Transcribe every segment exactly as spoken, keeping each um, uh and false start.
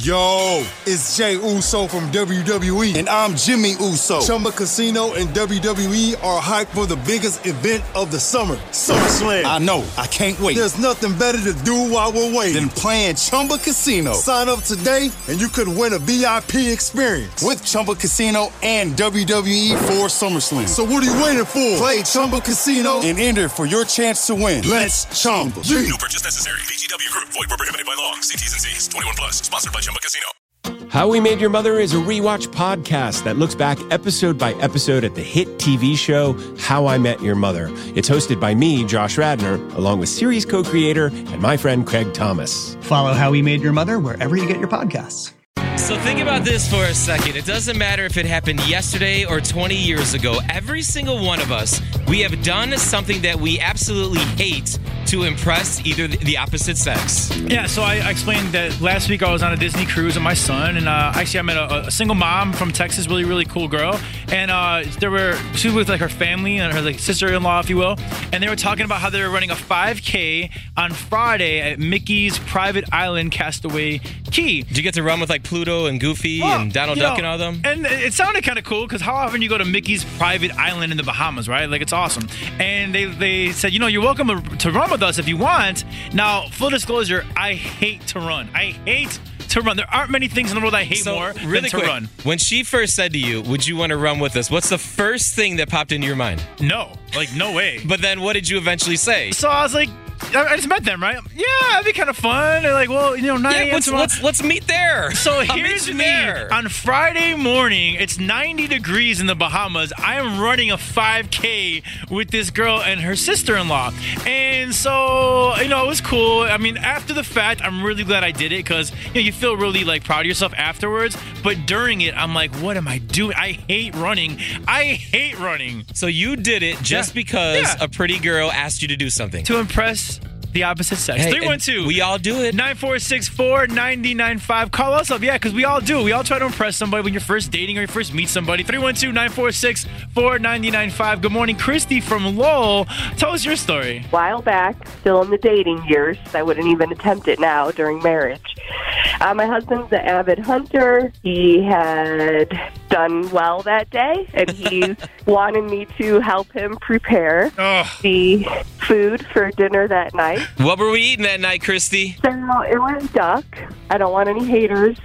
Yo, it's Jay Uso from W W E, and I'm Jimmy Uso. Chumba Casino and W W E are hyped for the biggest event of the summer, SummerSlam. I know, I can't wait. There's nothing better to do while we're waiting than playing Chumba Casino. Sign up today, and you could win a V I P experience with Chumba Casino and W W E for SummerSlam. So what are you waiting for? Play Chumba Casino and enter for your chance to win. Let's Chumba. No purchase necessary. V G W Group. Void where prohibited by law. See T's and C's. twenty-one plus. Sponsored by Chumba Casino. How We Made Your Mother is a rewatch podcast that looks back episode by episode at the hit T V show How I Met Your Mother. It's hosted by me, Josh Radnor, along with series co-creator and my friend Craig Thomas. Follow How We Made Your Mother wherever you get your podcasts. So think about this for a second. It doesn't matter if it happened yesterday or twenty years ago. Every single one of us, we have done something that we absolutely hate to impress either the opposite sex. Yeah, so I, I explained that last week I was on a Disney cruise with my son, and uh, actually I met a, a single mom from Texas, really, really cool girl, and uh, there were she was with like her family and her like sister-in-law, if you will, and they were talking about how they were running a five K on Friday at Mickey's Private Island Castaway Cay. Did you get to run with like Pluto and Goofy well, and Donald Duck know, and all them? And it sounded kind of cool because how often you go to Mickey's Private Island in the Bahamas, right? Like it's awesome. And they they said, you know, you're welcome to run with us if you want. Now, full disclosure, I hate to run. I hate to run. There aren't many things in the world I hate so, more really than to quick, run. When she first said to you, would you want to run with us? What's the first thing that popped into your mind? No. Like, no way. But then what did you eventually say? So I was like, I just met them, right? Yeah, it'd be kind of fun. They're like, well, you know, nine a.m. Yeah, let's, tomorrow. let's, let's meet there. So I'll here's meet me. There. On Friday morning, it's ninety degrees in the Bahamas. I am running a five K with this girl and her sister-in-law. And so, you know, it was cool. I mean, after the fact, I'm really glad I did it because, you know, you feel really, like, proud of yourself afterwards. But during it, I'm like, what am I doing? I hate running. I hate running. So you did it just yeah. because yeah. a pretty girl asked you to do something. To impress the opposite sex. Hey, three one two. We all do it. nine four six four, nine nine five. Call us up. Yeah, because we all do. We all try to impress somebody when you're first dating or you first meet somebody. three one two, nine four six four, nine nine five. Good morning, Christy from Lowell. Tell us your story. A while back, still in the dating years, I wouldn't even attempt it now during marriage. Uh, my husband's an avid hunter. He had done well that day, and he wanted me to help him prepare Ugh. the food for dinner that night. What were we eating that night, Christy? So it was duck. I don't want any haters.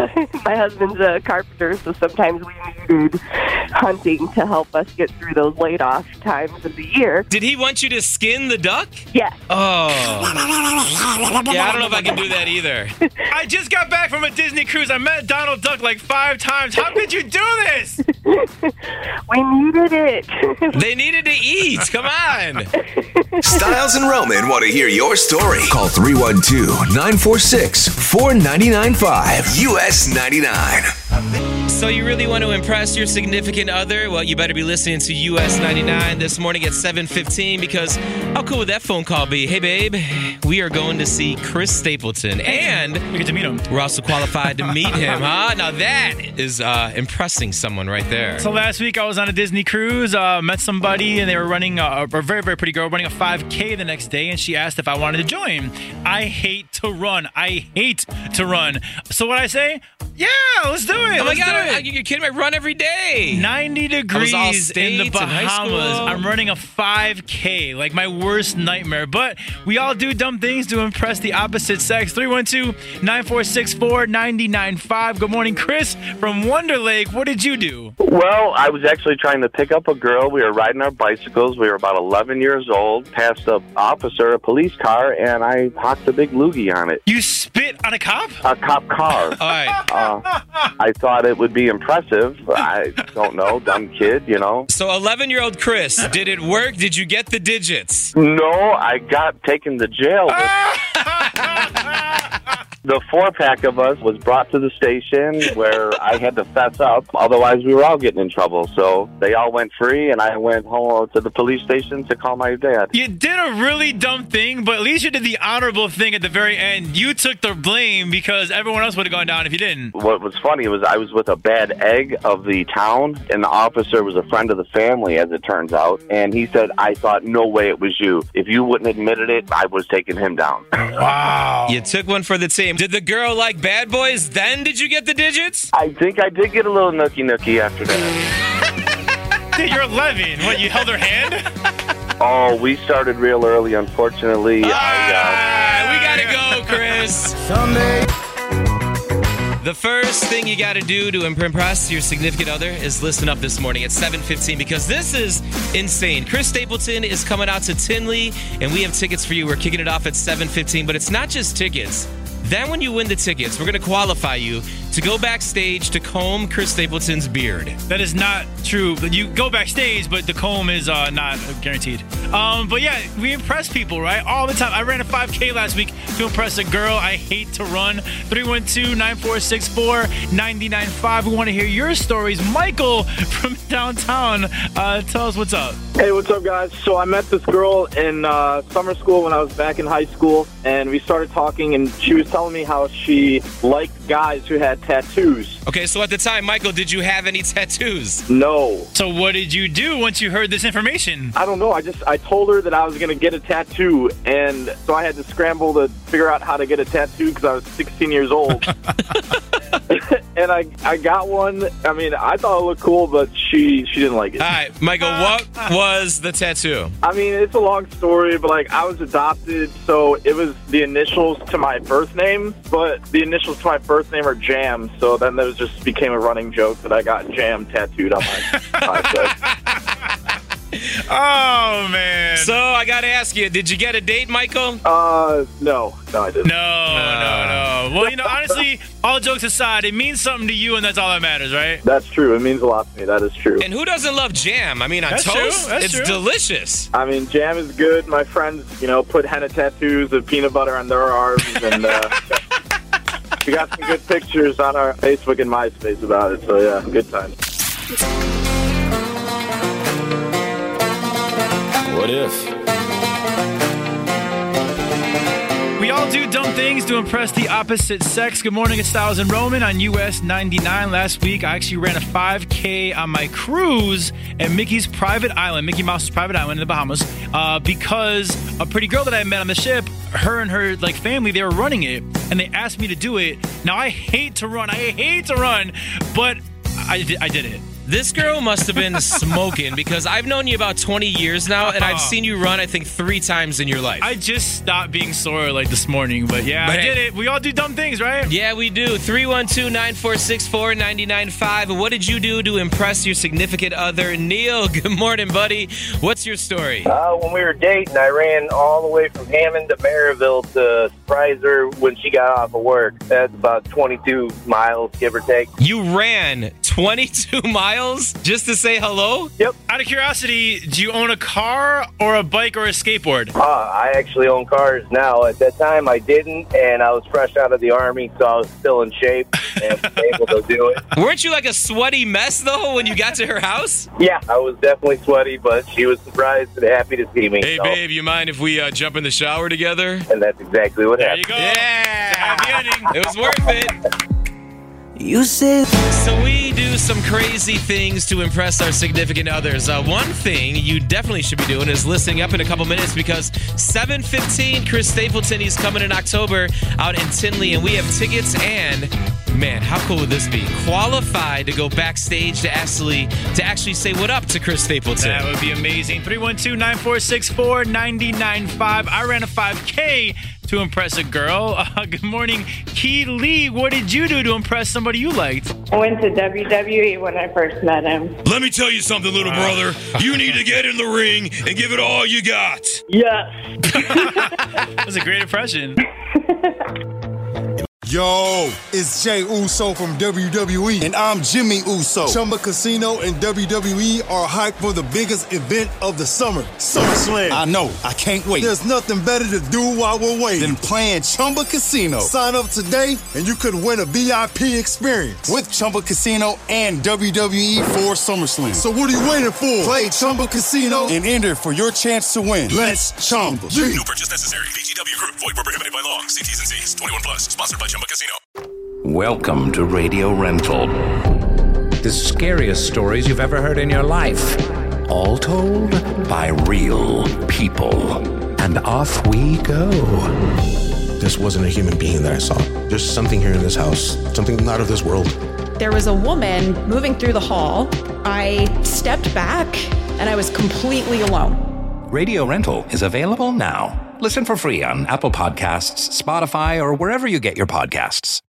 My husband's a carpenter, so sometimes we needed hunting to help us get through those laid-off times of the year. Did he want you to skin the duck? Yes. Oh. Yeah, I don't know if I can do that either. I just got back from a Disney cruise. I met Donald Duck like five times. How could you do this? We needed it. They needed to eat. Come on. Styles and Roman want to hear your story. Call three one two, nine four six, four nine nine five. U S ninety-nine. So you really want to impress your significant other? Well, you better be listening to U S ninety-nine this morning at seven fifteen because how cool would that phone call be? Hey, babe, we are going to see Chris Stapleton, and we get to meet him. We're also qualified to meet him, huh? Now that is uh, impressing someone right there. So last week I was on a Disney cruise, uh, met somebody, and they were running a, a very, very pretty girl running a five K the next day, and she asked if I wanted to join. I hate to run. I hate to run. So what I say? Yeah, let's do it. Oh my let's God, do I, it. you're kidding me. I run every day. ninety degrees in the Bahamas. In I'm running a five K, like my worst nightmare. But we all do dumb things to impress the opposite sex. three one two, nine four six four, nine nine five. Good morning, Chris from Wonder Lake. What did you do? Well, I was actually trying to pick up a girl. We were riding our bicycles. We were about eleven years old. Passed an officer, a police car, and I hocked a big loogie on it. You spit on a cop? A cop car. All right. Uh, I thought it would be impressive. I don't know, dumb kid, you know. So eleven-year-old Chris, did it work? Did you get the digits? No, I got taken to jail. The four-pack of us was brought to the station where I had to fess up. Otherwise, we were all getting in trouble. So they all went free, and I went home to the police station to call my dad. You did a really dumb thing, but at least you did the honorable thing at the very end. You took the blame because everyone else would have gone down if you didn't. What was funny was I was with a bad egg of the town, and the officer was a friend of the family, as it turns out. And he said, I thought, no way it was you. If you wouldn't admitted it, I was taking him down. Wow. You took one for the team. Did the girl like bad boys? Then did you get the digits? I think I did get a little nookie nookie after that. Dude, you're eleven. What, you held her hand? Oh, we started real early, unfortunately. All I, right, we gotta go, Chris. Sunday. The first thing you got to do to impress your significant other is listen up this morning at seven fifteen because this is insane. Chris Stapleton is coming out to Tinley, and we have tickets for you. We're kicking it off at seven fifteen, but it's not just tickets. Then when you win the tickets, we're going to qualify you to go backstage to comb Chris Stapleton's beard. That is not true. You go backstage, but the comb is uh, not guaranteed. Um, but yeah, we impress people, right? All the time. I ran a five K last week to impress a girl I hate to run. three one two, nine four six, four nine nine five. We want to hear your stories. Michael from downtown, uh, tell us what's up. Hey, what's up, guys? So I met this girl in uh, summer school when I was back in high school, and we started talking, and she was telling me how she liked guys who had tattoos. Okay, so at the time, Michael, did you have any tattoos? No. So what did you do once you heard this information? I don't know. I just I told her that I was going to get a tattoo, and so I had to scramble to figure out how to get a tattoo because I was sixteen years old. And I I got one. I mean, I thought it looked cool, but she, she didn't like it. All right, Michael, what was the tattoo? I mean, it's a long story, but like I was adopted, so it was the initials to my birth name, but the initials to my birth name are Jam, so then there just became a running joke that I got Jam tattooed on my my Oh, man. So I got to ask you, did you get a date, Michael? Uh, no. No, I didn't. No, no, no. Well, you know, honestly, all jokes aside, it means something to you, and that's all that matters, right? That's true. It means a lot to me. That is true. And who doesn't love jam? I mean, on That's toast, true. That's it's true. delicious. I mean, jam is good. My friends, you know, put henna tattoos of peanut butter on their arms, and uh, we got some good pictures on our Facebook and MySpace about it. So, yeah, good times. What if? We all do dumb things to impress the opposite sex. Good morning, it's Styles and Roman on U S ninety-nine. Last week, I actually ran a five K on my cruise at Mickey's private island, Mickey Mouse's private island in the Bahamas, uh, because a pretty girl that I met on the ship, her and her like family, they were running it, and they asked me to do it. Now, I hate to run. I hate to run, but I did, I did it. This girl must have been smoking because I've known you about twenty years now, and I've seen you run, I think, three times in your life. I just stopped being sore like this morning, but yeah, But I hey- did it. We all do dumb things, right? Yeah, we do. three one two, nine four six, four nine nine five. What did you do to impress your significant other? Neil, good morning, buddy. What's your story? Uh, when we were dating, I ran all the way from Hammond to Maryville to surprise her when she got off of work. That's about twenty-two miles, give or take. You ran twenty-two miles just to say hello? Yep. Out of curiosity, do you own a car or a bike or a skateboard? Uh, I actually own cars now. At that time, I didn't, and I was fresh out of the Army, so I was still in shape and was able to do it. Weren't you like a sweaty mess, though, when you got to her house? Yeah, I was definitely sweaty, but she was surprised and happy to see me. Hey, so- babe, you mind if we uh, jump in the shower together? And that's exactly what There you happened. go. Yeah! Happy ending. It was worth it. You said. So we do some crazy things to impress our significant others. Uh, one thing you definitely should be doing is listening up in a couple minutes because seven fifteen, Chris Stapleton, he's coming in October out in Tinley, and we have tickets and, man, how cool would this be? Qualified to go backstage to actually, to actually say what up to Chris Stapleton. That would be amazing. three one two, nine four six, four nine nine five. I ran a five K to impress a girl. Uh, good morning, Key Lee. What did you do to impress somebody you liked? I went to W W E when I first met him. Let me tell you something, little brother. You need to get in the ring and give it all you got. Yes. That was a great impression. Yo, it's Jay Uso from W W E, and I'm Jimmy Uso. Chumba Casino and W W E are hyped for the biggest event of the summer, SummerSlam. I know, I can't wait. There's nothing better to do while we're waiting than playing Chumba Casino. Sign up today, and you could win a V I P experience with Chumba Casino and W W E for SummerSlam. So what are you waiting for? Play Chumba Casino and enter for your chance to win. Let's Chumba. No purchase necessary. V G W Group. Void where prohibited by law. See T's and C's. twenty-one plus. Sponsored by Chumba Casino. Welcome to Radio Rental. The scariest stories you've ever heard in your life. All told by real people. And off we go. this wasn't a human being that I saw. There's something here in this house, something not of this world. There was a woman moving through the hall. I stepped back and I was completely alone. Radio Rental is available now. Listen for free on Apple Podcasts, Spotify, or wherever you get your podcasts.